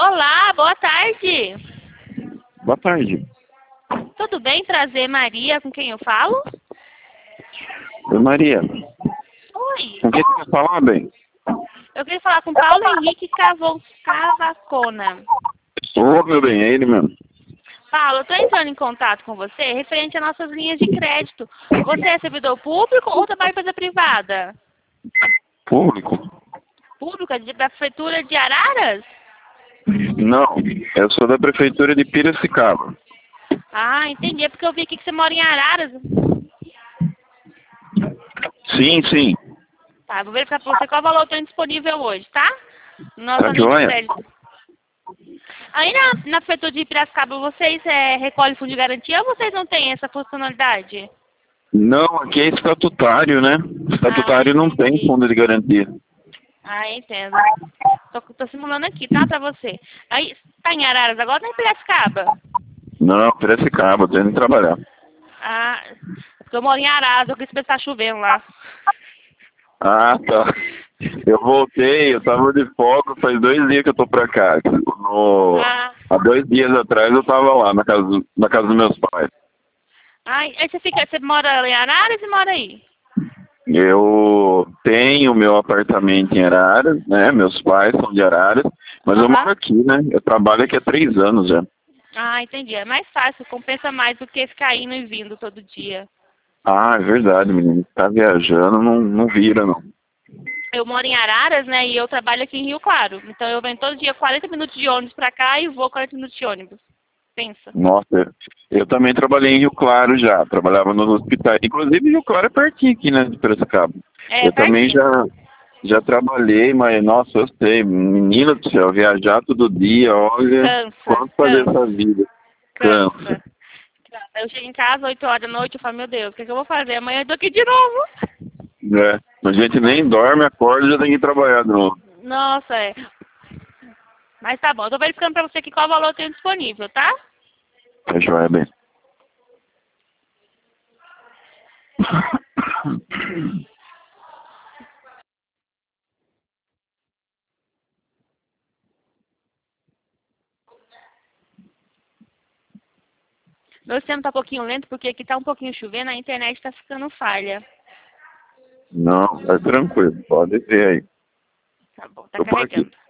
Olá, boa tarde. Boa tarde. Tudo bem? Prazer, Maria, com quem eu falo? Oi, Maria. Oi. Com quem você quer falar, bem? Eu queria falar com Paulo Henrique Cavacona. Ô, meu bem, é ele mesmo. Paulo, eu estou entrando em contato com você referente às nossas linhas de crédito. Você é servidor público ou trabalha em empresa privada? Público? Pública da Prefeitura de Araras? Não, eu sou da Prefeitura de Piracicaba. Ah, entendi. É porque eu vi aqui que você mora em Araras. Sim, sim. Tá, vou verificar para você qual valor tem disponível hoje, tá? Nossa Tá linha de joia? crédito. Aí na Prefeitura de Piracicaba, vocês recolhem fundo de garantia ou vocês não têm essa funcionalidade? Não, aqui é estatutário, né? Ah, Estatutário não tem entendi. fundo de garantia. Ah, entendo. Tô simulando aqui, tá? Pra você. Aí, tá em Araras agora ou tá em Piracicaba? Não, Piracicaba, tô indo trabalhar. Ah, é porque eu moro em Araras, eu quis pensar chovendo lá. Ah, tá. Eu voltei, eu tava de folga, faz 2 dias que eu tô pra cá. Ah, Há 2 dias atrás eu tava lá na casa dos meus pais. ai, aí você mora em Araras e mora aí? Eu tenho meu apartamento em Araras, né? Meus pais são de Araras, mas eu Aham. moro aqui, né? Eu trabalho aqui há 3 anos já. Ah, entendi. É mais fácil, compensa mais do que ficar indo e vindo todo dia. Ah, é verdade, menino. Tá viajando, não vira, não. Eu moro em Araras, né, e eu trabalho aqui em Rio Claro. Então eu venho todo dia 40 minutos de ônibus pra cá e vou 40 minutos de ônibus. Pensa. Nossa, eu também trabalhei em Rio Claro já. Trabalhava nos hospitais. Inclusive, Rio Claro é pertinho aqui, né? De Piracicaba. É, Eu também pertinho. já trabalhei, mas, nossa, eu sei. Menina do céu, viajar todo dia, olha, Cansa, quanto fazer essa cansa, vida. Cansa. cansa. Eu chego em casa 8 horas da noite e falo, meu Deus, o que eu vou fazer? Amanhã eu tô aqui de novo. Né? A gente nem dorme, acorda e já tem que ir trabalhar de novo. Nossa, é. Mas tá bom, eu tô verificando pra você aqui qual valor eu tenho disponível, tá? Tá joia, bem. Meu sistema tá um pouquinho lento porque aqui tá um pouquinho chovendo, a internet tá ficando falha. Não, tá tranquilo. Pode ver aí. Tá bom, tá Tô por aqui. carregando.